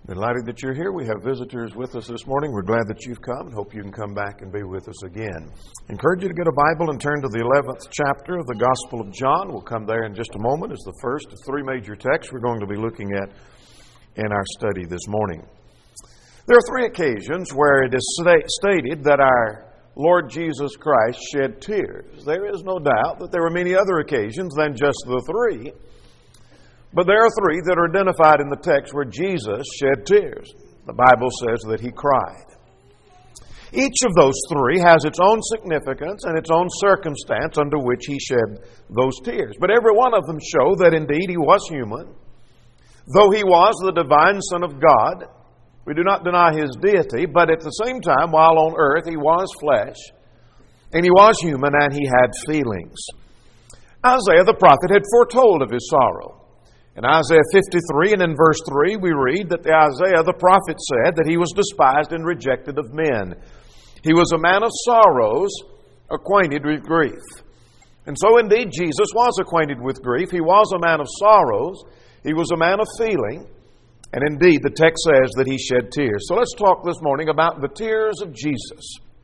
Delighted that you're here. We have visitors with us this morning. We're glad that you've come and hope you can come back and be with us again. I encourage you to get a Bible and turn to the 11th chapter of the Gospel of John. We'll come there in just a moment as the first of three major texts we're going to be looking at in our study this morning. There are three occasions where it is stated that our Lord Jesus Christ shed tears. There is no doubt that there were many other occasions than just the three. But there are three that are identified in the text where Jesus shed tears. The Bible says that He cried. Each of those three has its own significance and its own circumstance under which He shed those tears. But every one of them show that indeed He was human. Though He was the divine Son of God, we do not deny His deity, but at the same time, while on earth, He was flesh, and He was human, and He had feelings. Isaiah the prophet had foretold of His sorrow. In Isaiah 53 and in verse 3, we read that Isaiah the prophet said that He was despised and rejected of men. He was a man of sorrows, acquainted with grief. And so indeed Jesus was acquainted with grief. He was a man of sorrows. He was a man of feeling. And indeed the text says that He shed tears. So let's talk this morning about the tears of Jesus.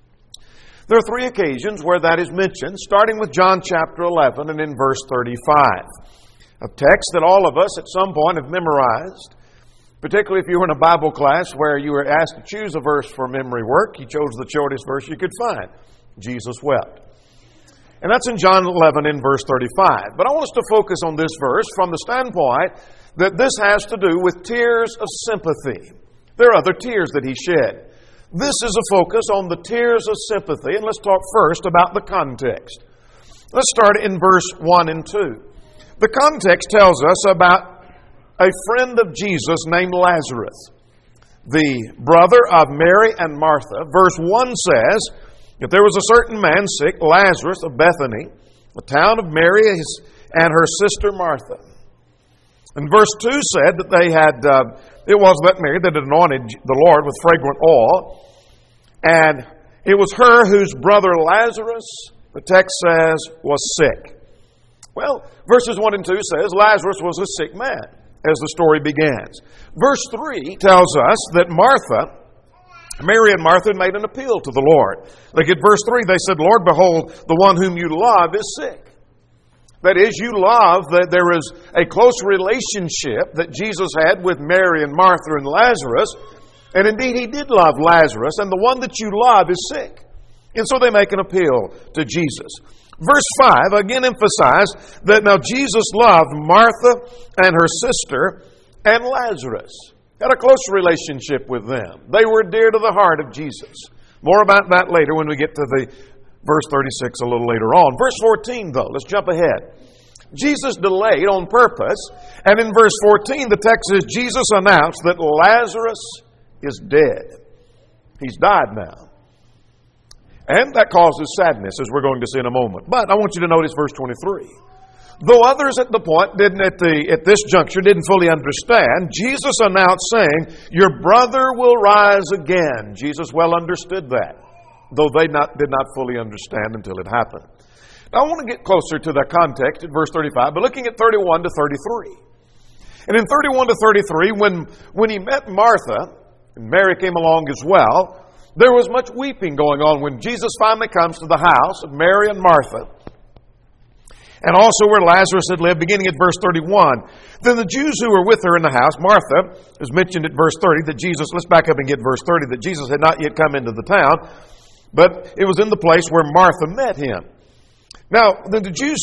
There are three occasions where that is mentioned, starting with John chapter 11 and in verse 35. A text that all of us at some point have memorized, particularly if you were in a Bible class where you were asked to choose a verse for memory work. You chose the shortest verse you could find. Jesus wept. And that's in John 11 in verse 35. But I want us to focus on this verse from the standpoint that this has to do with tears of sympathy. There are other tears that He shed. This is a focus on the tears of sympathy, and let's talk first about the context. Let's start in verse 1 and 2. The context tells us about a friend of Jesus named Lazarus, the brother of Mary and Martha. Verse 1 says that there was a certain man sick, Lazarus of Bethany, the town of Mary and her sister Martha. And verse 2 said that it was that Mary that had anointed the Lord with fragrant oil, and it was her whose brother Lazarus, the text says, was sick. Well, verses 1 and 2 says Lazarus was a sick man as the story begins. Verse 3 tells us that Mary and Martha made an appeal to the Lord. Look at verse 3. They said, Lord, behold, the one whom you love is sick. That is, you love that there is a close relationship that Jesus had with Mary and Martha and Lazarus. And indeed, He did love Lazarus, and the one that you love is sick. And so they make an appeal to Jesus. Verse 5 again emphasized that now Jesus loved Martha and her sister and Lazarus. Had a close relationship with them. They were dear to the heart of Jesus. More about that later when we get to the verse 36 a little later on. Verse 14 though, let's jump ahead. Jesus delayed on purpose, and in verse 14 the text says Jesus announced that Lazarus is dead. He's died now. And that causes sadness, as we're going to see in a moment. But I want you to notice verse 23. Though others at the point at this juncture didn't fully understand, Jesus announced saying, your brother will rise again. Jesus well understood that, though they did not fully understand until it happened. Now I want to get closer to the context at verse 35, but looking at 31 to 33. And in 31 to 33, when He met Martha, and Mary came along as well, there was much weeping going on when Jesus finally comes to the house of Mary and Martha, and also where Lazarus had lived, beginning at verse 31. Then the Jews who were with her in the house, Martha, is mentioned at verse 30, that Jesus, let's back up and get verse 30, that Jesus had not yet come into the town, but it was in the place where Martha met Him. Now, the Jews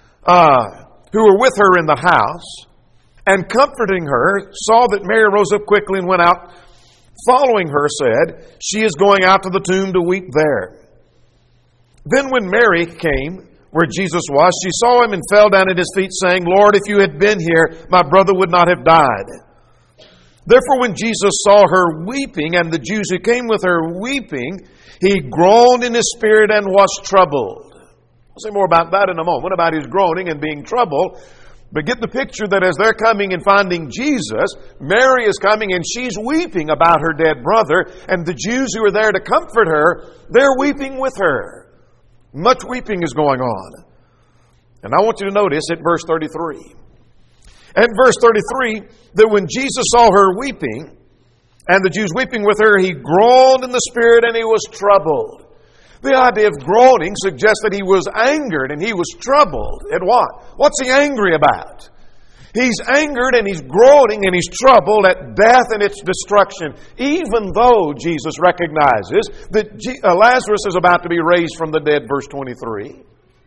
who were with her in the house, and comforting her, saw that Mary rose up quickly and went out. Following her, said, she is going out to the tomb to weep there. Then when Mary came where Jesus was, she saw Him and fell down at His feet, saying, Lord, if you had been here, my brother would not have died. Therefore when Jesus saw her weeping, and the Jews who came with her weeping, He groaned in His spirit and was troubled. I'll say more about that in a moment, about His groaning and being troubled. But get the picture that as they're coming and finding Jesus, Mary is coming and she's weeping about her dead brother. And the Jews who are there to comfort her, they're weeping with her. Much weeping is going on. And I want you to notice at verse 33. At verse 33, that when Jesus saw her weeping, And the Jews weeping with her, he groaned in the spirit and he was troubled. The idea of groaning suggests that he was angered and he was troubled. At what? What's he angry about? He's angered and he's groaning and he's troubled at death and its destruction, even though Jesus recognizes that Lazarus is about to be raised from the dead, verse 23.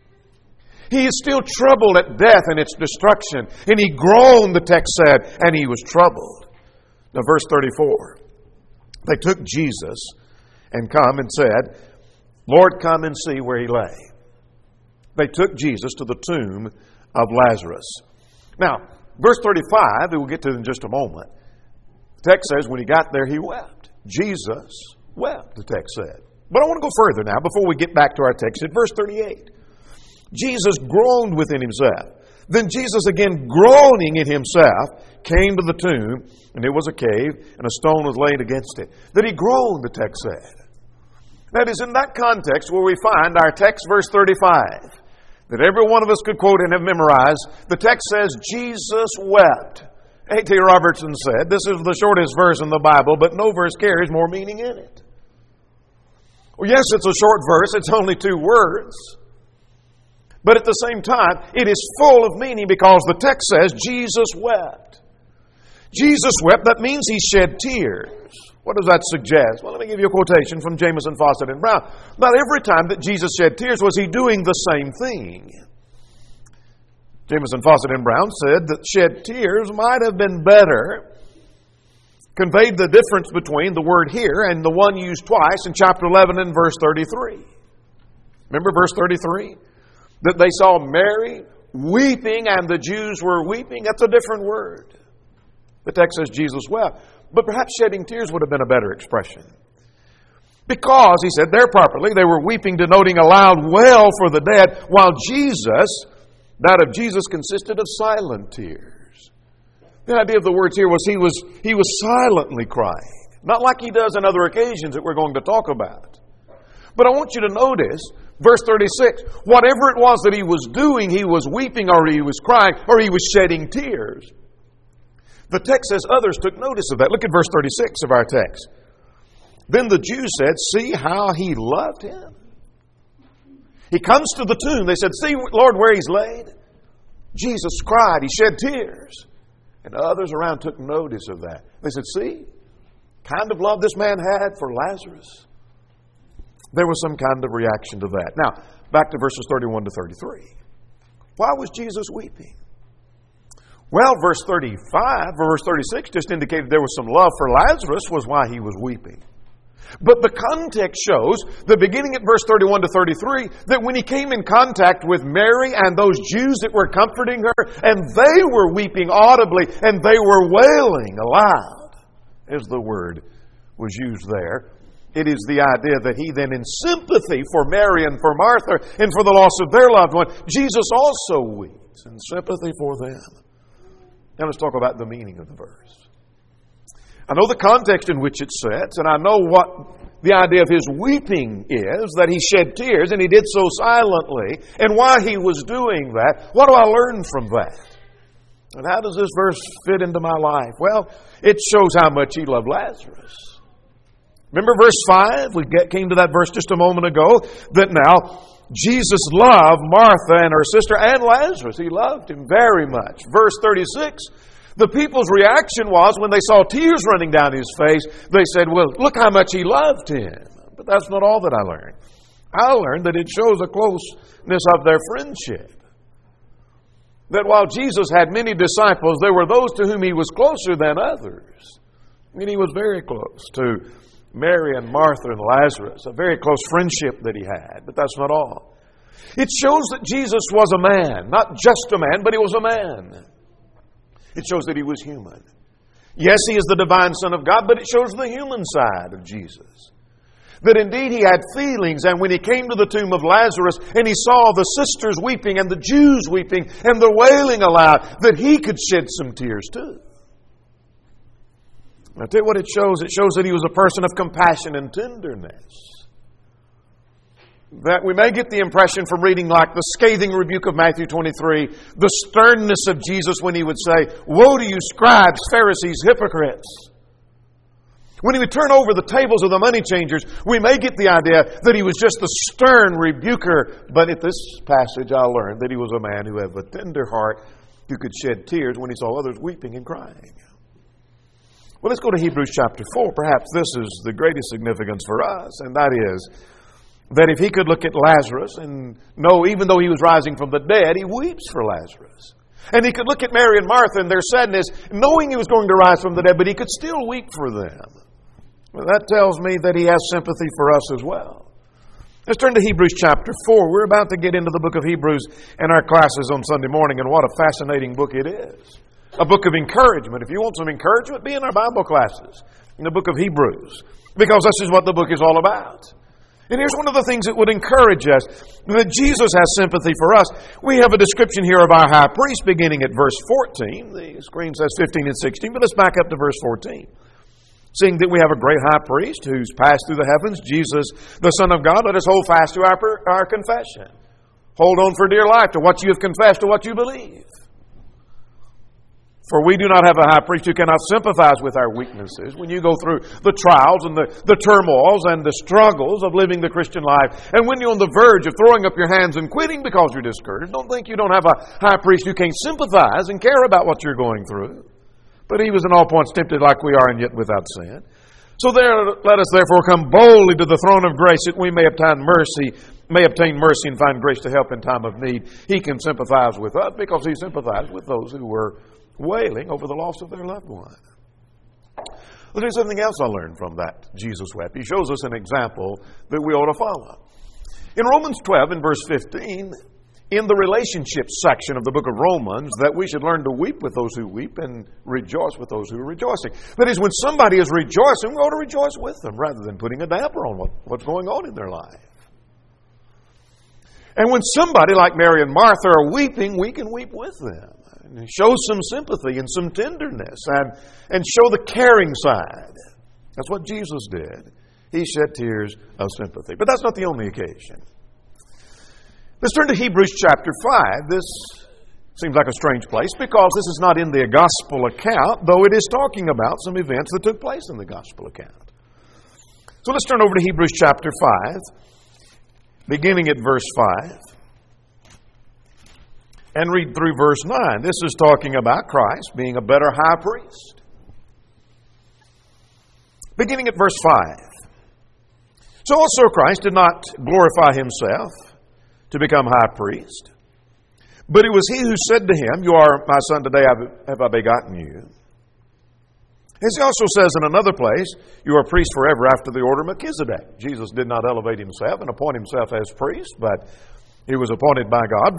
He is still troubled at death and its destruction. And he groaned, the text said, and he was troubled. Now, verse 34. They took Jesus and come and said, Lord, come and see where he lay. They took Jesus to the tomb of Lazarus. Now, verse 35, that we'll get to in just a moment, the text says when he got there, he wept. Jesus wept, the text said. But I want to go further now before we get back to our text. At verse 38, Jesus groaned within himself. Then Jesus, again groaning in himself, came to the tomb, and it was a cave, and a stone was laid against it. That he groaned, the text said. That is in that context where we find our text, verse 35. That every one of us could quote and have memorized. The text says, Jesus wept. A.T. Robertson said, this is the shortest verse in the Bible, but no verse carries more meaning in it. Well, yes, it's a short verse. It's only 2 words. But at the same time, it is full of meaning because the text says, Jesus wept. Jesus wept, that means he shed tears. What does that suggest? Well, let me give you a quotation from Jamieson, Fausset, and Brown. Not every time that Jesus shed tears was he doing the same thing. Jamieson, Fausset, and Brown said that shed tears might have been better, conveyed the difference between the word here and the one used twice in chapter 11 and verse 33. Remember verse 33? That they saw Mary weeping and the Jews were weeping. That's a different word. The text says Jesus wept. But perhaps shedding tears would have been a better expression. Because, he said there properly, they were weeping, denoting a loud wail for the dead, while Jesus, that of Jesus consisted of silent tears. The idea of the words here was he was silently crying. Not like he does on other occasions that we're going to talk about. But I want you to notice, verse 36, whatever it was that he was doing, he was weeping or he was crying or he was shedding tears. The text says others took notice of that. Look at verse 36 of our text. Then the Jews said, see how he loved him. He comes to the tomb. They said, see, Lord, where he's laid. Jesus cried. He shed tears. And others around took notice of that. They said, see, kind of love this man had for Lazarus. There was some kind of reaction to that. Now, back to verses 31 to 33. Why was Jesus weeping? Well, verse 35 or verse 36 just indicated there was some love for Lazarus was why he was weeping. But the context shows that beginning at verse 31 to 33, that when he came in contact with Mary and those Jews that were comforting her, and they were weeping audibly and they were wailing aloud, as the word was used there, it is the idea that he then, in sympathy for Mary and for Martha and for the loss of their loved one, Jesus also weeps in sympathy for them. Now let's talk about the meaning of the verse. I know the context in which it sits, and I know what the idea of his weeping is, that he shed tears, and he did so silently, and why he was doing that. What do I learn from that? And how does this verse fit into my life? Well, it shows how much he loved Lazarus. Remember verse 5? We came to that verse just a moment ago, that now Jesus loved Martha and her sister and Lazarus. He loved him very much. Verse 36, the people's reaction was when they saw tears running down his face, they said, well, look how much he loved him. But that's not all that I learned. I learned that it shows a closeness of their friendship. That while Jesus had many disciples, there were those to whom he was closer than others. I mean, he was very close to Mary and Martha and Lazarus, a very close friendship that he had. But that's not all. It shows that Jesus was a man. Not just a man, but he was a man. It shows that he was human. Yes, he is the divine Son of God, but it shows the human side of Jesus. That indeed he had feelings, and when he came to the tomb of Lazarus and he saw the sisters weeping and the Jews weeping and the wailing aloud, that he could shed some tears too. I'll tell you what it shows. It shows that he was a person of compassion and tenderness. That we may get the impression from reading like the scathing rebuke of Matthew 23, the sternness of Jesus when he would say, woe to you scribes, Pharisees, hypocrites. When he would turn over the tables of the money changers, we may get the idea that he was just a stern rebuker. But at this passage, I learned that he was a man who had a tender heart, who could shed tears when he saw others weeping and crying. Well, let's go to Hebrews chapter 4. Perhaps this is the greatest significance for us, and that is that if he could look at Lazarus and know, even though he was rising from the dead, he weeps for Lazarus. And he could look at Mary and Martha and their sadness, knowing he was going to rise from the dead, but he could still weep for them. Well, that tells me that he has sympathy for us as well. Let's turn to Hebrews chapter 4. We're about to get into the book of Hebrews in our classes on Sunday morning, and what a fascinating book it is. A book of encouragement. If you want some encouragement, be in our Bible classes in the book of Hebrews, because this is what the book is all about. And here's one of the things that would encourage us, that Jesus has sympathy for us. We have a description here of our high priest beginning at verse 14. The screen says 15 and 16, but let's back up to verse 14. Seeing that we have a great high priest who's passed through the heavens, Jesus, the Son of God, let us hold fast to our confession. Hold on for dear life to what you have confessed, to what you believe. For we do not have a high priest who cannot sympathize with our weaknesses. When you go through the trials and the turmoils and the struggles of living the Christian life, and when you're on the verge of throwing up your hands and quitting because you're discouraged, don't think you don't have a high priest who can't sympathize and care about what you're going through. But he was in all points tempted like we are, and yet without sin. So let us therefore come boldly to the throne of grace, that we may obtain mercy and find grace to help in time of need. He can sympathize with us because he sympathized with those who were wailing over the loss of their loved one. Let's do something else I learned from that. Jesus wept. He shows us an example that we ought to follow. In Romans 12, in verse 15, in the relationship section of the book of Romans, that we should learn to weep with those who weep and rejoice with those who are rejoicing. That is, when somebody is rejoicing, we ought to rejoice with them rather than putting a damper on what's going on in their life. And when somebody like Mary and Martha are weeping, we can weep with them. And show some sympathy and some tenderness and show the caring side. That's what Jesus did. He shed tears of sympathy. But that's not the only occasion. Let's turn to Hebrews chapter 5. This seems like a strange place because this is not in the gospel account, though it is talking about some events that took place in the gospel account. So let's turn over to Hebrews chapter 5, beginning at verse 5. And read through verse 9. This is talking about Christ being a better high priest. Beginning at verse 5. So also Christ did not glorify himself to become high priest, but it was he who said to him, "You are my son, today have I begotten you." As he also says in another place, "You are priest forever after the order of Melchizedek." Jesus did not elevate himself and appoint himself as priest, but he was appointed by God.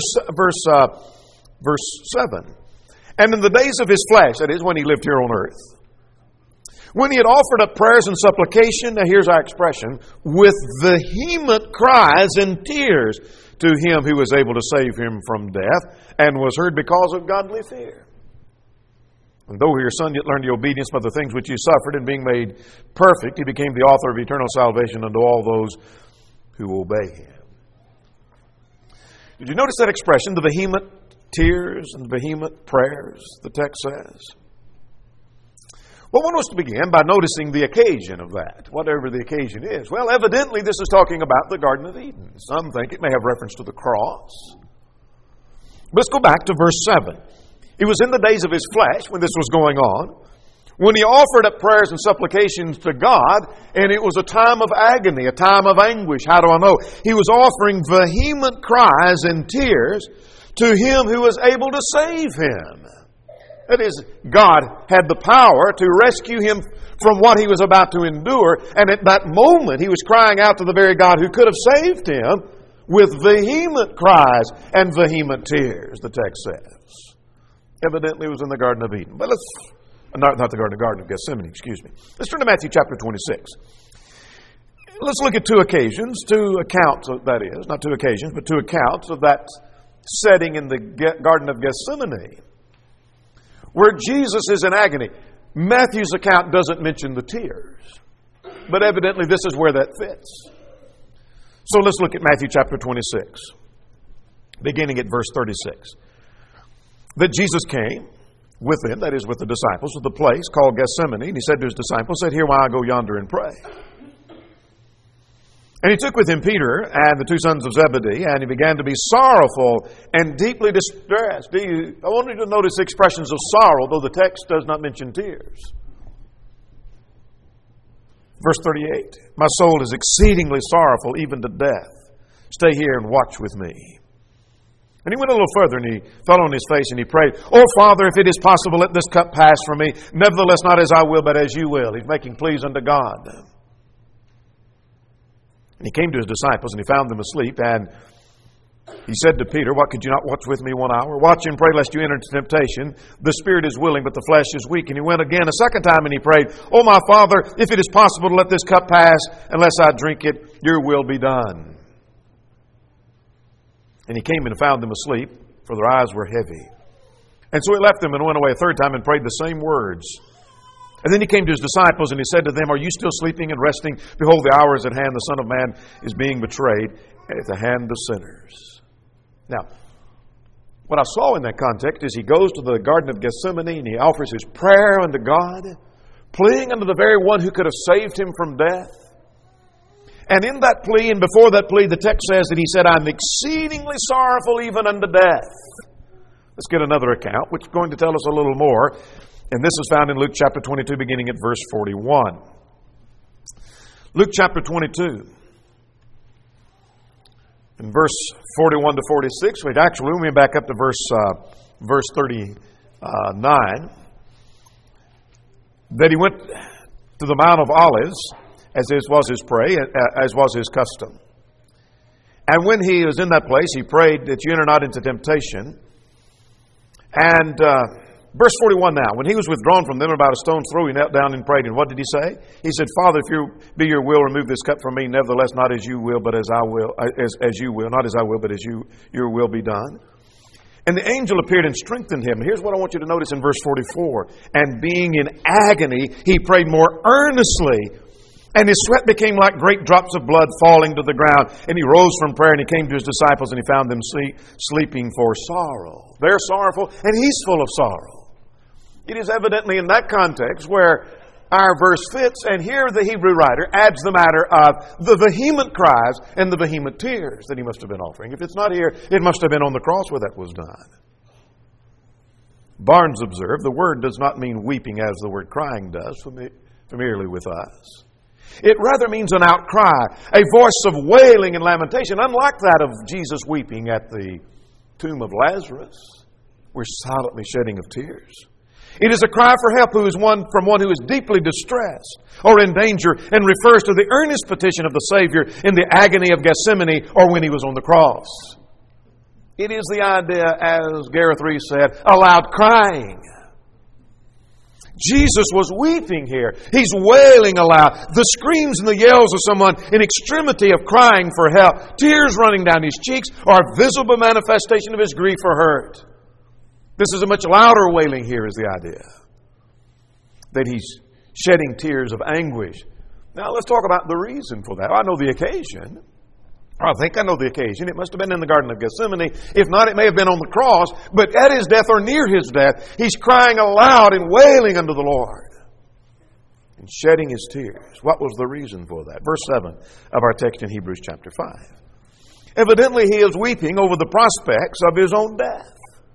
Verse 7. And in the days of his flesh, that is, when he lived here on earth, when he had offered up prayers and supplication, now here's our expression, with vehement cries and tears to him who was able to save him from death, and was heard because of godly fear. And though your son yet learned the obedience by the things which he suffered, and being made perfect, he became the author of eternal salvation unto all those who obey him. Did you notice that expression, the vehement tears and vehement prayers, the text says? Well, one was to begin by noticing the occasion of that, whatever the occasion is. Well, evidently this is talking about the Garden of Eden. Some think it may have reference to the cross. Let's go back to verse 7. It was in the days of his flesh when this was going on, when he offered up prayers and supplications to God, and it was a time of agony, a time of anguish. How do I know? He was offering vehement cries and tears to him who was able to save him. That is, God had the power to rescue him from what he was about to endure, and at that moment he was crying out to the very God who could have saved him with vehement cries and vehement tears, the text says. Evidently it was in the Garden of Eden. But not the Garden of Gethsemane, excuse me. Let's turn to Matthew chapter 26. Let's look at two accounts, that is, not two occasions, but two accounts of that setting in the Garden of Gethsemane, where Jesus is in agony. Matthew's account doesn't mention the tears, but evidently this is where that fits. So let's look at Matthew chapter 26, beginning at verse 36. That Jesus came with them, that is with the disciples, to the place called Gethsemane. And he said to his disciples, "Sit here while I go yonder and pray." And he took with him Peter and the two sons of Zebedee, and he began to be sorrowful and deeply distressed. I want you to notice expressions of sorrow, though the text does not mention tears. Verse 38, "My soul is exceedingly sorrowful, even to death. Stay here and watch with me." And he went a little further, and he fell on his face, and he prayed, "Oh, Father, if it is possible, let this cup pass from me. Nevertheless, not as I will, but as you will." He's making pleas unto God. And he came to his disciples, and he found them asleep. And he said to Peter, "What, could you not watch with me 1 hour? Watch and pray lest you enter into temptation. The spirit is willing, but the flesh is weak." And he went again a second time, and he prayed, "Oh, my Father, if it is possible to let this cup pass, unless I drink it, your will be done." And he came and found them asleep, for their eyes were heavy. And so he left them and went away a third time and prayed the same words. And then he came to his disciples, and he said to them, "Are you still sleeping and resting? Behold, the hour is at hand. The Son of Man is being betrayed at the hand of sinners." Now, what I saw in that context is he goes to the Garden of Gethsemane and he offers his prayer unto God, pleading unto the very one who could have saved him from death. And in that plea, and before that plea, the text says that he said, "I'm exceedingly sorrowful even unto death." Let's get another account, which is going to tell us a little more. And this is found in Luke chapter 22, beginning at verse 41. Luke chapter 22. In verse 41 to 46, let me back up to verse 39. That he went to the Mount of Olives, as was his custom. And when he was in that place, he prayed that you enter not into temptation. And verse 41 now, when he was withdrawn from them about a stone's throw, he knelt down and prayed. And what did he say? He said, "Father, if you be your will, remove this cup from me. Nevertheless, not as you will, but as I will, as you will, not as I will, but as your will be done." And the angel appeared and strengthened him. Here's what I want you to notice in verse 44. "And being in agony, he prayed more earnestly, and his sweat became like great drops of blood falling to the ground. And he rose from prayer, and he came to his disciples, and he found them sleeping for sorrow." They're sorrowful, and he's full of sorrow. It is evidently in that context where our verse fits, and here the Hebrew writer adds the matter of the vehement cries and the vehement tears that he must have been offering. If it's not here, it must have been on the cross where that was done. Barnes observed, the word does not mean weeping as the word crying does familiarly with us. It rather means an outcry, a voice of wailing and lamentation, unlike that of Jesus weeping at the tomb of Lazarus. We're silently shedding of tears. It is a cry for help from one who is deeply distressed or in danger, and refers to the earnest petition of the Savior in the agony of Gethsemane or when he was on the cross. It is the idea, as Gareth Reese said, a loud crying. Jesus was weeping here. He's wailing aloud. The screams and the yells of someone in extremity of crying for help, tears running down his cheeks, are a visible manifestation of his grief or hurt. This is a much louder wailing here, is the idea. That he's shedding tears of anguish. Now let's talk about the reason for that. I know the occasion. I think I know the occasion. It must have been in the Garden of Gethsemane. If not, it may have been on the cross. But at his death or near his death, he's crying aloud and wailing unto the Lord and shedding his tears. What was the reason for that? Verse 7 of our text in Hebrews chapter 5. Evidently, he is weeping over the prospects of his own death.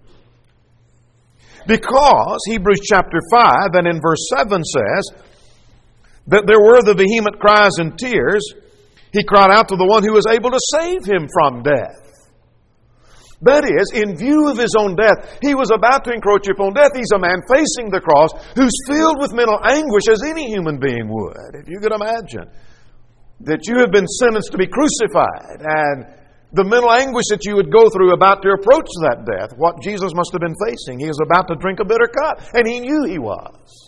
Because Hebrews chapter 5 and in verse 7 says that there were the vehement cries and tears, he cried out to the one who was able to save him from death. That is, in view of his own death, he was about to encroach upon death. He's a man facing the cross who's filled with mental anguish as any human being would. If you could imagine that you have been sentenced to be crucified and the mental anguish that you would go through about to approach that death, what Jesus must have been facing. He was about to drink a bitter cup, and he knew he was.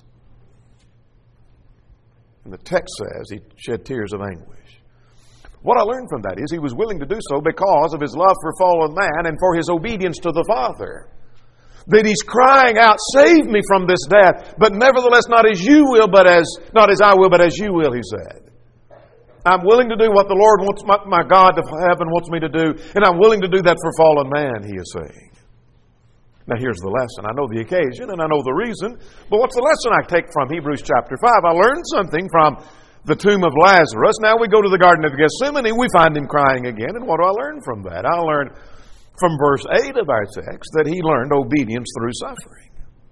And the text says he shed tears of anguish. What I learned from that is he was willing to do so because of his love for fallen man and for his obedience to the Father. That he's crying out, "Save me from this death, but nevertheless not as you will, not as I will, but as you will," he said. I'm willing to do what the Lord wants, my God of heaven wants me to do, and I'm willing to do that for fallen man, he is saying. Now here's the lesson. I know the occasion and I know the reason, but what's the lesson I take from Hebrews chapter 5? I learned something from the tomb of Lazarus. Now we go to the Garden of Gethsemane, we find him crying again. And what do I learn from that? I learned from verse 8 of our text that he learned obedience through suffering.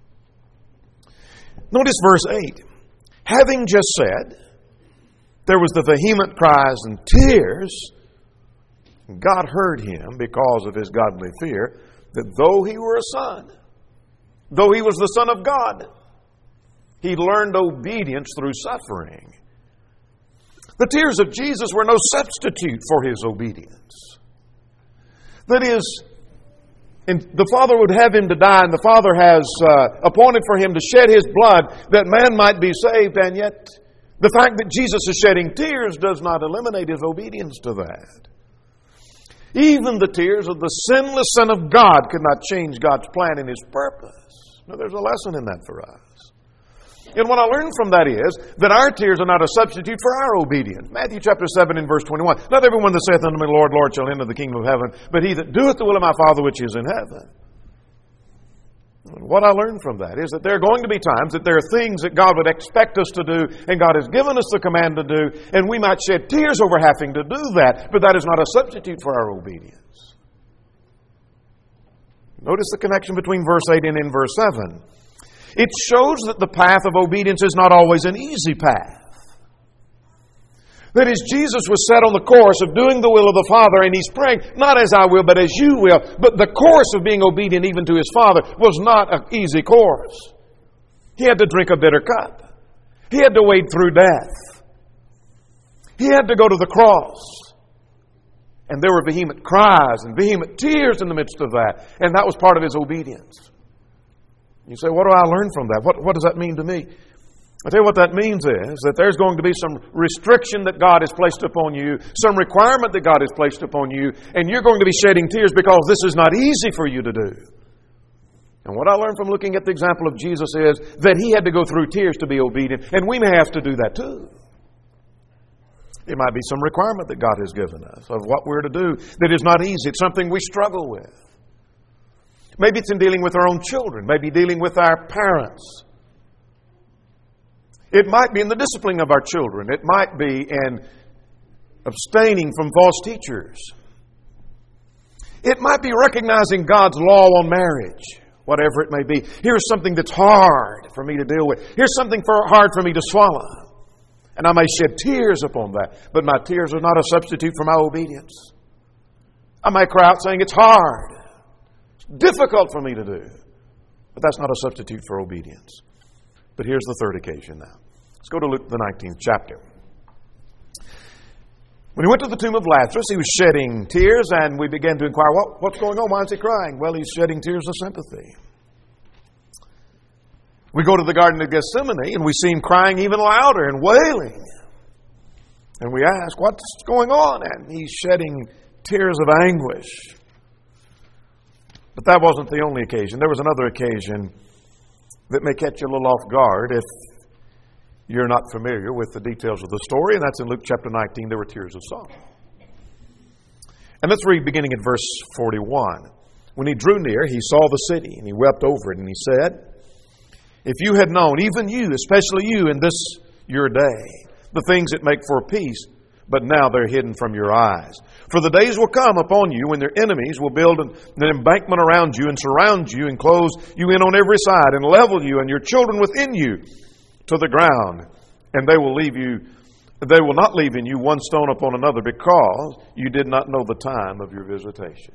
Notice verse 8. Having just said, there was the vehement cries and tears, God heard him because of his godly fear, that though he were a son, though he was the Son of God, he learned obedience through suffering. The tears of Jesus were no substitute for his obedience. That is, the Father would have him to die, and the Father has appointed for him to shed his blood that man might be saved, and yet the fact that Jesus is shedding tears does not eliminate his obedience to that. Even the tears of the sinless Son of God could not change God's plan and his purpose. Now, there's a lesson in that for us. And what I learned from that is that our tears are not a substitute for our obedience. Matthew chapter 7 and verse 21. Not everyone that saith unto me, Lord, Lord, shall enter the kingdom of heaven, but he that doeth the will of my Father which is in heaven. And what I learned from that is that there are going to be times that there are things that God would expect us to do, and God has given us the command to do, and we might shed tears over having to do that, but that is not a substitute for our obedience. Notice the connection between verse 8 and in verse 7. It shows that the path of obedience is not always an easy path. That is, Jesus was set on the course of doing the will of the Father, and he's praying, not as I will, but as you will. But the course of being obedient even to his Father was not an easy course. He had to drink a bitter cup. He had to wade through death. He had to go to the cross. And there were vehement cries and vehement tears in the midst of that. And that was part of his obedience. You say, what do I learn from that? What does that mean to me? I tell you what that means is that there's going to be some restriction that God has placed upon you, some requirement that God has placed upon you, and you're going to be shedding tears because this is not easy for you to do. And what I learned from looking at the example of Jesus is that he had to go through tears to be obedient, and we may have to do that too. It might be some requirement that God has given us of what we're to do that is not easy. It's something we struggle with. Maybe it's in dealing with our own children. Maybe dealing with our parents. It might be in the disciplining of our children. It might be in abstaining from false teachers. It might be recognizing God's law on marriage, whatever it may be. Here's something that's hard for me to deal with. Here's something hard for me to swallow. And I may shed tears upon that, but my tears are not a substitute for my obedience. I may cry out saying it's hard. Difficult for me to do. But that's not a substitute for obedience. But here's the third occasion now. Let's go to Luke, the 19th chapter. When he went to the tomb of Lazarus, he was shedding tears, and we began to inquire, what's going on? Why is he crying? Well, he's shedding tears of sympathy. We go to the Garden of Gethsemane, and we see him crying even louder and wailing. And we ask, what's going on? And he's shedding tears of anguish. But that wasn't the only occasion. There was another occasion that may catch you a little off guard if you're not familiar with the details of the story, and that's in Luke chapter 19. There were tears of sorrow. And let's read beginning at verse 41. When he drew near, he saw the city, and he wept over it, and he said, if you had known, even you, especially you in this your day, the things that make for peace, but now they're hidden from your eyes. For the days will come upon you when their enemies will build an embankment around you and surround you and close you in on every side and level you and your children within you to the ground. And they will not leave in you one stone upon another because you did not know the time of your visitation.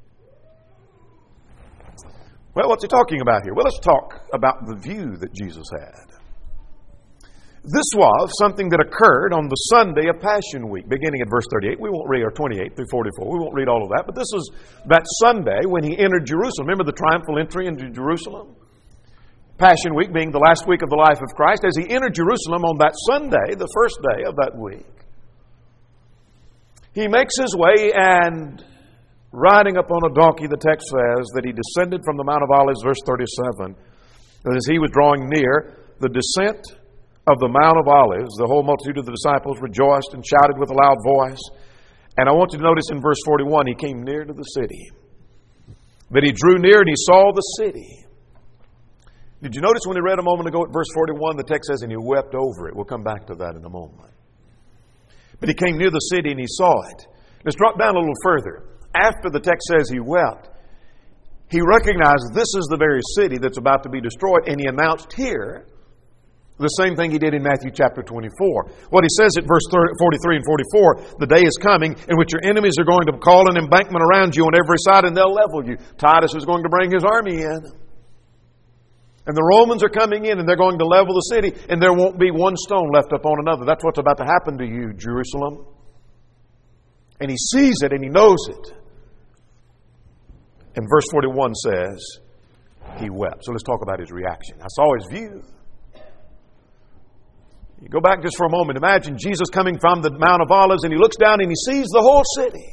Well, what's he talking about here? Well, let's talk about the view that Jesus had. This was something that occurred on the Sunday of Passion Week, beginning at verse 38. We won't read, or 28 through 44. We won't read all of that. But this is that Sunday when he entered Jerusalem. Remember the triumphal entry into Jerusalem? Passion Week being the last week of the life of Christ. As he entered Jerusalem on that Sunday, the first day of that week, he makes his way, and riding upon a donkey, the text says that he descended from the Mount of Olives, verse 37. And as he was drawing near the descent of the Mount of Olives, the whole multitude of the disciples rejoiced and shouted with a loud voice. And I want you to notice in verse 41, he came near to the city. But he drew near and he saw the city. Did you notice when he read a moment ago at verse 41, the text says, and he wept over it. We'll come back to that in a moment. But he came near the city and he saw it. Let's drop down a little further. After the text says he wept, he recognized this is the very city that's about to be destroyed, and he announced here the same thing he did in Matthew chapter 24. What he says at verse 43 and 44, the day is coming in which your enemies are going to call an embankment around you on every side and they'll level you. Titus is going to bring his army in. And the Romans are coming in and they're going to level the city and there won't be one stone left upon another. That's what's about to happen to you, Jerusalem. And he sees it and he knows it. And verse 41 says, he wept. So let's talk about his reaction. I saw his view. You go back just for a moment. Imagine Jesus coming from the Mount of Olives and he looks down and he sees the whole city.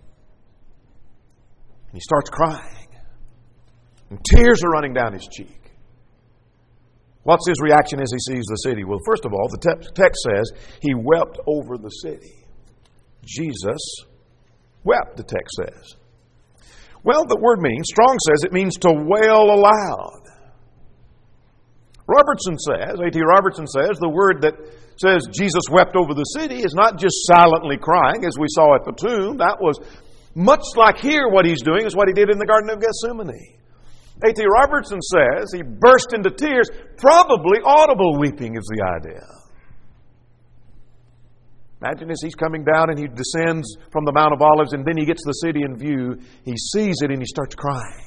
And he starts crying. And tears are running down his cheek. What's his reaction as he sees the city? Well, first of all, the text says he wept over the city. Jesus wept, the text says. Well, the word means, Strong says it means to wail aloud. Robertson says, A.T. Robertson says, the word that says Jesus wept over the city is not just silently crying, as we saw at the tomb. That was much like here what he's doing is what he did in the Garden of Gethsemane. A.T. Robertson says he burst into tears, probably audible weeping is the idea. Imagine as he's coming down and he descends from the Mount of Olives and then he gets the city in view, he sees it and he starts crying.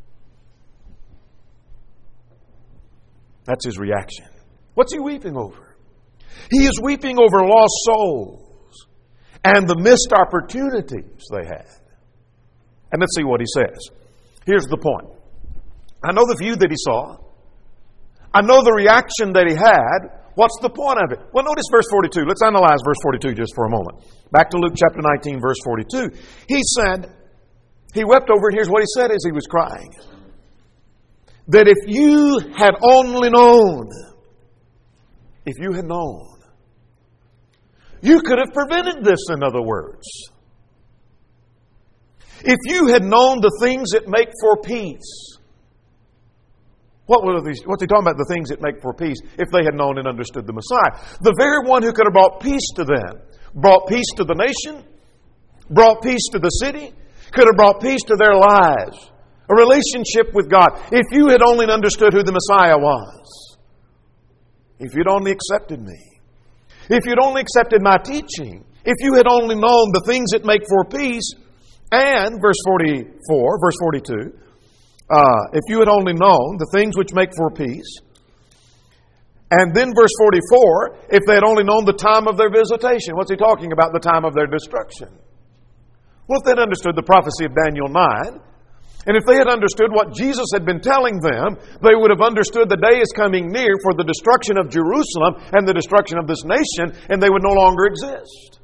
That's his reaction. What's he weeping over? He is weeping over lost souls and the missed opportunities they had. And let's see what he says. Here's the point. I know the view that he saw. I know the reaction that he had. What's the point of it? Well, notice verse 42. Let's analyze verse 42 just for a moment. Back to Luke chapter 19, verse 42. He said, he wept over it. Here's what he said as he was crying. That if you had only known, if you had known, you could have prevented this, in other words. If you had known the things that make for peace. What's he talking about, the things that make for peace, if they had known and understood the Messiah? The very one who could have brought peace to them, brought peace to the nation, brought peace to the city, could have brought peace to their lives, a relationship with God. If you had only understood who the Messiah was, if you'd only accepted me, if you'd only accepted my teaching, if you had only known the things that make for peace, and verse 42, if you had only known the things which make for peace. And then verse 44, if they had only known the time of their visitation. What's he talking about? The time of their destruction. Well, if they'd understood the prophecy of Daniel 9, and if they had understood what Jesus had been telling them, they would have understood the day is coming near for the destruction of Jerusalem and the destruction of this nation, and they would no longer exist.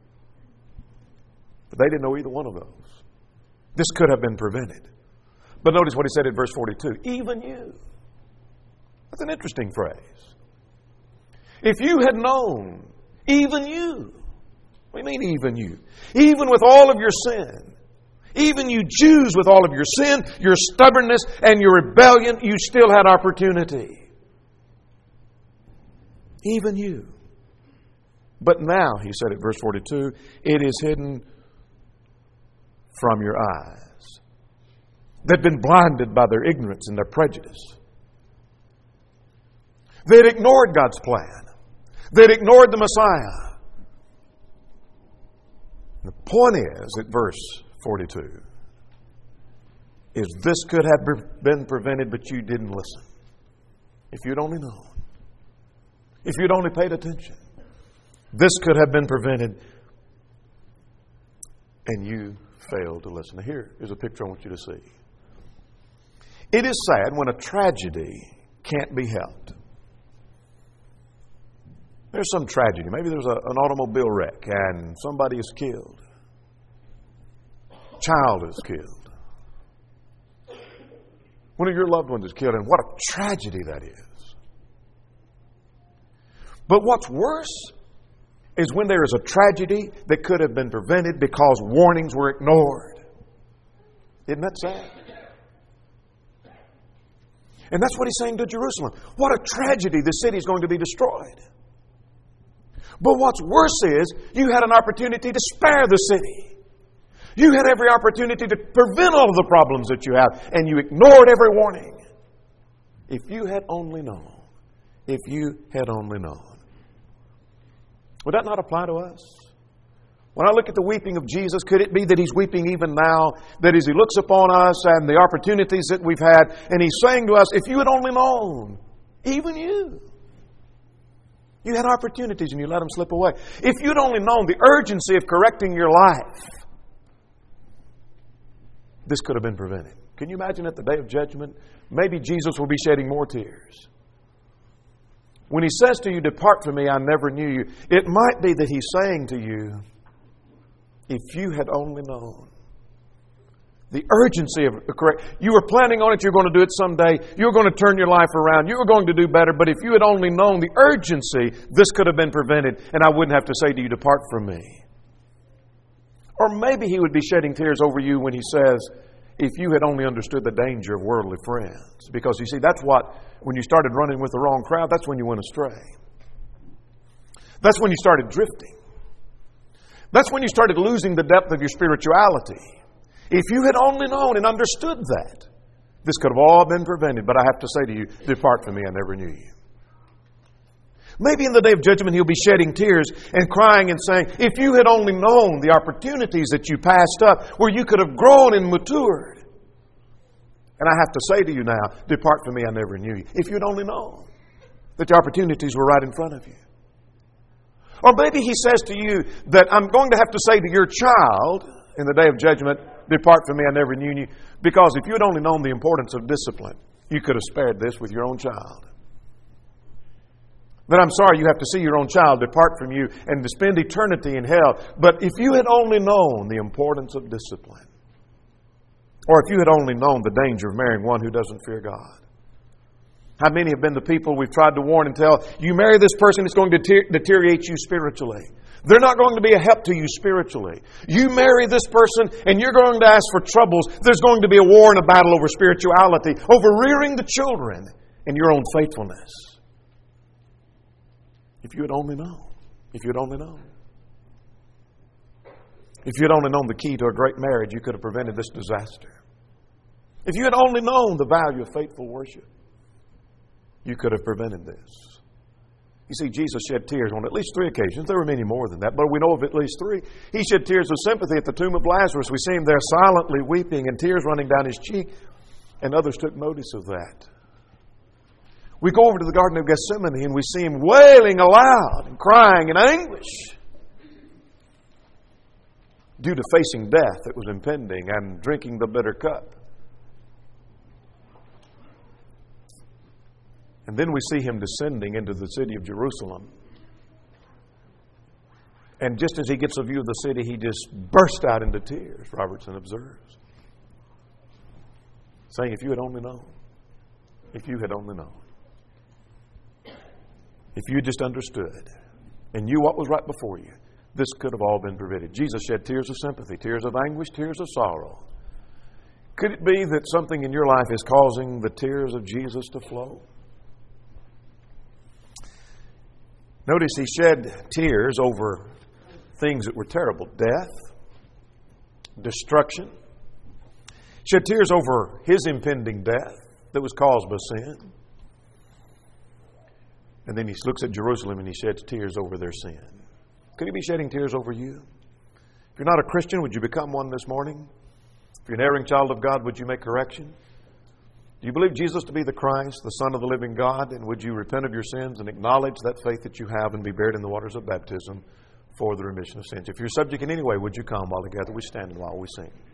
But they didn't know either one of those. This could have been prevented. But notice what he said in verse 42. Even you. That's an interesting phrase. If you had known, even you. What do you mean, even you? Even with all of your sin. Even you Jews with all of your sin, your stubbornness, and your rebellion, you still had opportunity. Even you. But now, he said at verse 42, it is hidden from your eyes. They'd been blinded by their ignorance and their prejudice. They'd ignored God's plan. They'd ignored the Messiah. The point is, at verse 42, is this could have been prevented, but you didn't listen. If you'd only known. If you'd only paid attention. This could have been prevented, and you failed to listen. Now here is a picture I want you to see. It is sad when a tragedy can't be helped. There's some tragedy. Maybe there's an automobile wreck and somebody is killed. A child is killed. One of your loved ones is killed, and what a tragedy that is. But what's worse is when there is a tragedy that could have been prevented because warnings were ignored. Isn't that sad? And that's what He's saying to Jerusalem. What a tragedy, the city is going to be destroyed. But what's worse is, you had an opportunity to spare the city. You had every opportunity to prevent all of the problems that you have, and you ignored every warning. If you had only known. If you had only known. Would that not apply to us? When I look at the weeping of Jesus, could it be that He's weeping even now? That as He looks upon us and the opportunities that we've had, and He's saying to us, if you had only known, even you. You had opportunities and you let them slip away. If you'd only known the urgency of correcting your life, this could have been prevented. Can you imagine at the day of judgment? Maybe Jesus will be shedding more tears. When He says to you, depart from me, I never knew you, it might be that He's saying to you, if you had only known. The urgency of correct. You were planning on it, you're going to do it someday. You were going to turn your life around. You were going to do better. But if you had only known the urgency, this could have been prevented, and I wouldn't have to say to you, depart from me. Or maybe He would be shedding tears over you when He says, if you had only understood the danger of worldly friends. Because you see, that's what, when you started running with the wrong crowd, that's when you went astray. That's when you started drifting. That's when you started losing the depth of your spirituality. If you had only known and understood that, this could have all been prevented. But I have to say to you, depart from me, I never knew you. Maybe in the day of judgment He'll be shedding tears and crying and saying, if you had only known the opportunities that you passed up where you could have grown and matured. And I have to say to you now, depart from me, I never knew you. If you'd only known that the opportunities were right in front of you. Or maybe He says to you that I'm going to have to say to your child in the day of judgment, depart from me, I never knew you. Because if you had only known the importance of discipline, you could have spared this with your own child. Then I'm sorry you have to see your own child depart from you and to spend eternity in hell. But if you had only known the importance of discipline, or if you had only known the danger of marrying one who doesn't fear God. How many have been the people we've tried to warn and tell, you marry this person, it's going to deteriorate you spiritually. They're not going to be a help to you spiritually. You marry this person and you're going to ask for troubles. There's going to be a war and a battle over spirituality, over rearing the children and your own faithfulness. If you had only known. If you had only known. If you had only known the key to a great marriage, you could have prevented this disaster. If you had only known the value of faithful worship, you could have prevented this. You see, Jesus shed tears on at least 3 occasions. There were many more than that, but we know of at least 3. He shed tears of sympathy at the tomb of Lazarus. We see Him there silently weeping and tears running down His cheek, and others took notice of that. We go over to the Garden of Gethsemane and we see Him wailing aloud and crying in anguish due to facing death that was impending and drinking the bitter cup. And then we see Him descending into the city of Jerusalem. And just as He gets a view of the city, He just burst out into tears, Robertson observes. Saying, if you had only known. If you had only known. If you just understood and knew what was right before you, this could have all been prevented. Jesus shed tears of sympathy, tears of anguish, tears of sorrow. Could it be that something in your life is causing the tears of Jesus to flow? Notice He shed tears over things that were terrible. Death, destruction. Shed tears over His impending death that was caused by sin. And then He looks at Jerusalem and He sheds tears over their sin. Could He be shedding tears over you? If you're not a Christian, would you become one this morning? If you're an erring child of God, would you make correction? Do you believe Jesus to be the Christ, the Son of the living God? And would you repent of your sins and acknowledge that faith that you have and be buried in the waters of baptism for the remission of sins? If you're subject in any way, would you come while together we stand and while we sing?